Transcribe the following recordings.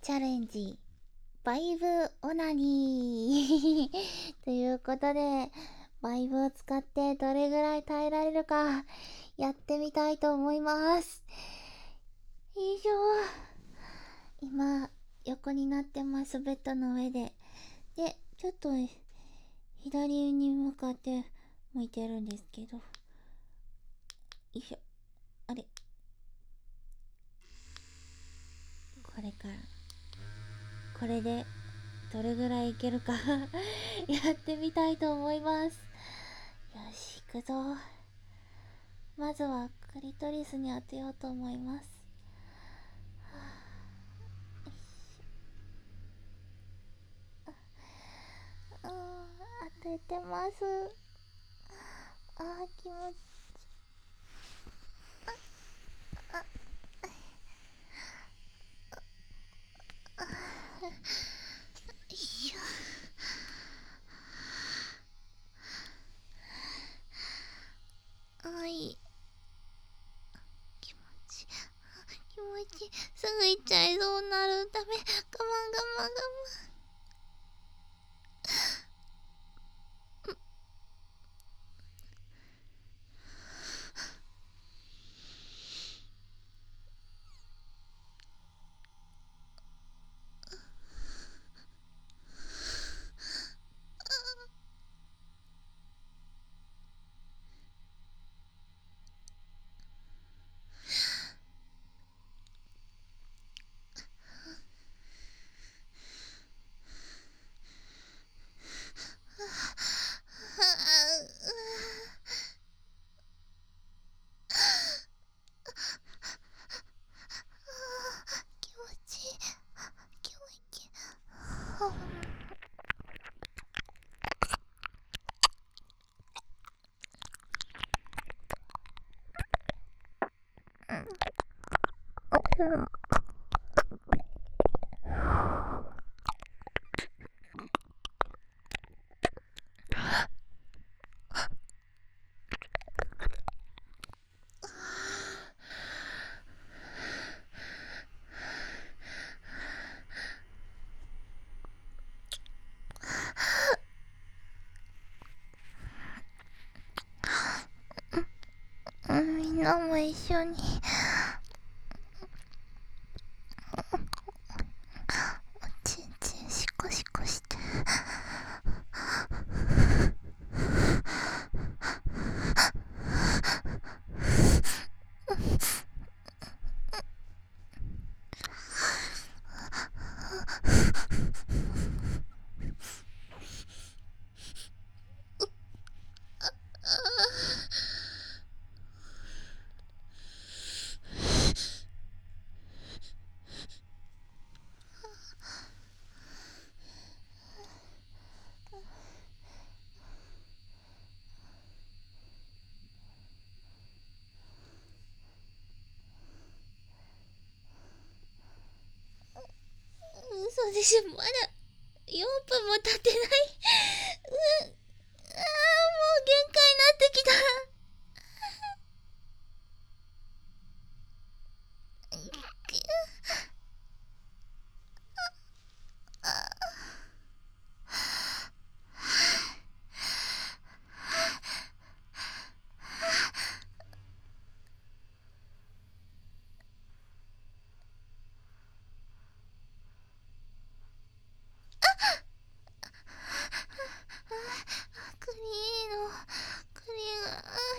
チャレンジバイブオナニーということで、バイブを使ってどれぐらい耐えられるかやってみたいと思います。よいしょ。今横になってます、ベッドの上で。でちょっと左に向かって向いてるんですけど、よいしょ。あれ、これからこれでどれぐらいいけるかやってみたいと思います。よし、行くぞ。まずはクリトリスに当てようと思います。当ててます。気持ちいい。しょ。いい。気持ちすぐ行っちゃいそうになる。ダメ、我慢我慢我慢。気持ちいい。気持ちいい。みんなも一緒におちんちんシコシコして。嘘でしょ、まだ4分も経ってない。もう限界になってきた。クリーのクリーが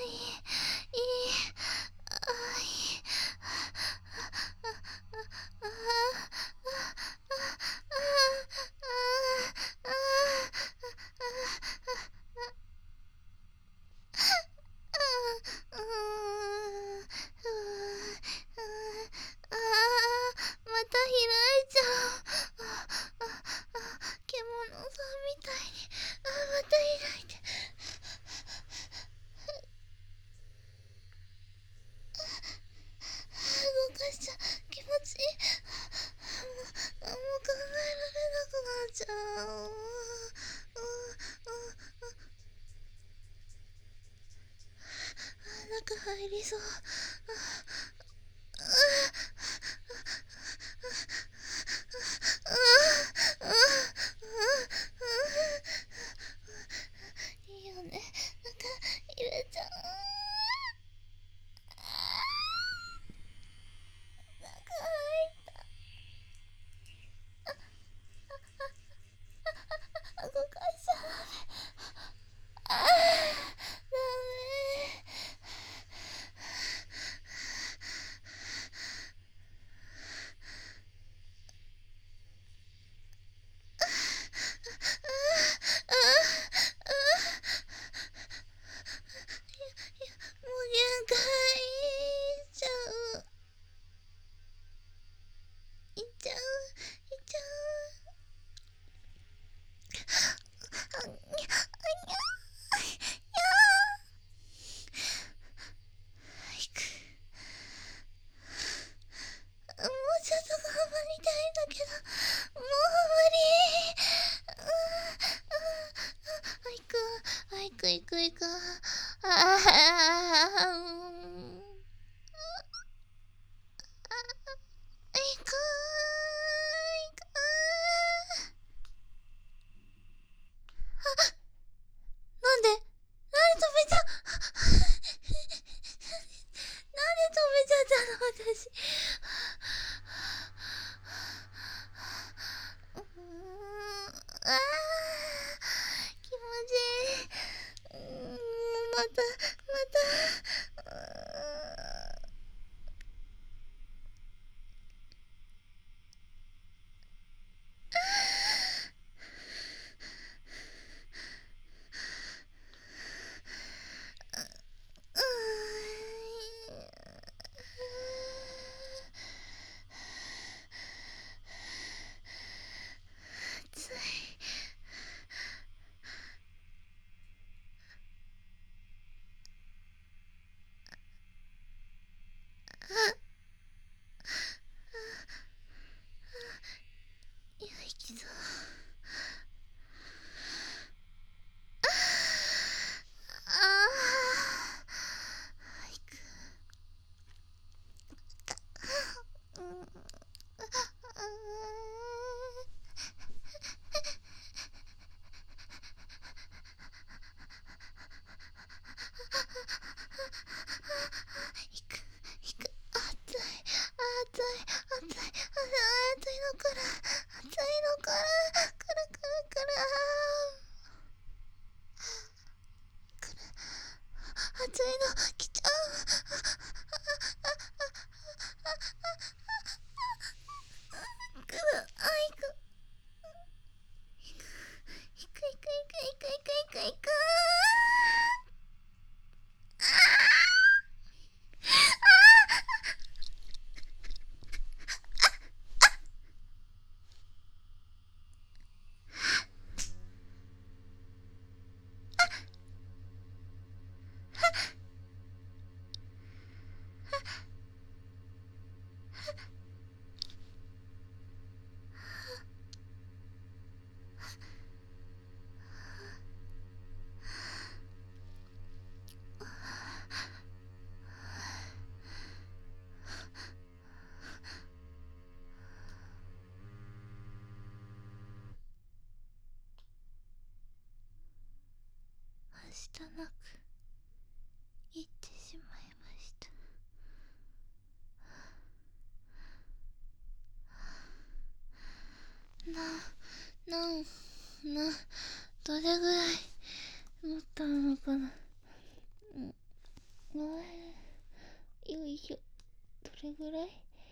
よいしょ。どれぐらい？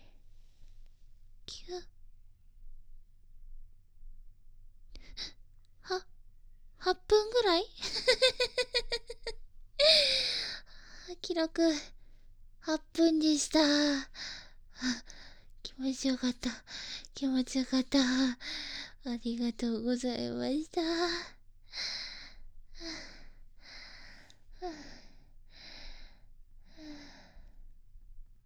9？ 8分ぐらい記録8分でした。気持ちよかった。気持ちよかった。ありがとうございました。